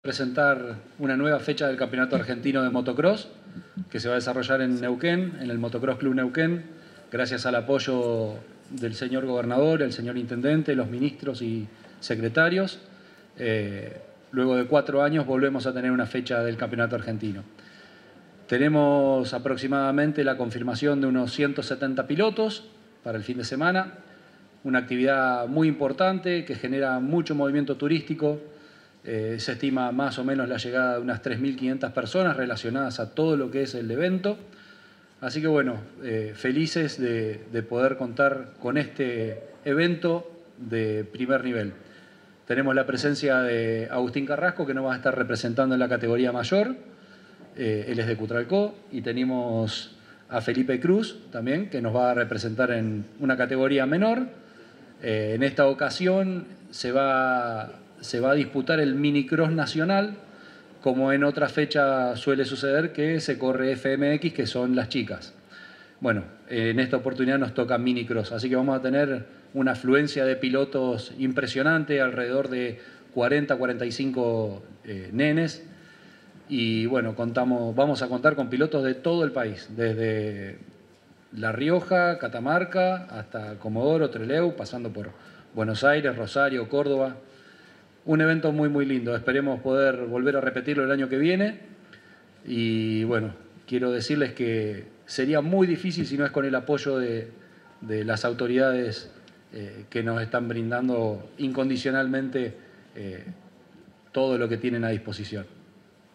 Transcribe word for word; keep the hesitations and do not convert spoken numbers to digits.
Presentar una nueva fecha del Campeonato Argentino de Motocross que se va a desarrollar en Neuquén, en el Motocross Club Neuquén, gracias al apoyo del señor gobernador, el señor intendente, los ministros y secretarios. Eh, luego de cuatro años volvemos a tener una fecha del Campeonato Argentino. Tenemos aproximadamente la confirmación de unos ciento setenta pilotos para el fin de semana, una actividad muy importante que genera mucho movimiento turístico. Eh, se estima más o menos la llegada de unas tres mil quinientas personas relacionadas a todo lo que es el evento. Así que bueno, eh, felices de, de poder contar con este evento de primer nivel. Tenemos la presencia de Agustín Carrasco, que nos va a estar representando en la categoría mayor. Eh, él es de Cutralcó. Y tenemos a Felipe Cruz también, que nos va a representar en una categoría menor. Eh, en esta ocasión se va... se va a disputar el minicross nacional, como en otra fecha suele suceder que se corre F M X, que son las chicas. Bueno, en esta oportunidad nos toca minicross, así que vamos a tener una afluencia de pilotos impresionante, alrededor de cuarenta a cuarenta y cinco eh, nenes. Y bueno, contamos, vamos a contar con pilotos de todo el país, desde La Rioja, Catamarca, hasta Comodoro, Trelew, pasando por Buenos Aires, Rosario, Córdoba. Un evento muy, muy lindo. Esperemos poder volver a repetirlo el año que viene. Y bueno, quiero decirles que sería muy difícil si no es con el apoyo de, de las autoridades eh, que nos están brindando incondicionalmente eh, todo lo que tienen a disposición.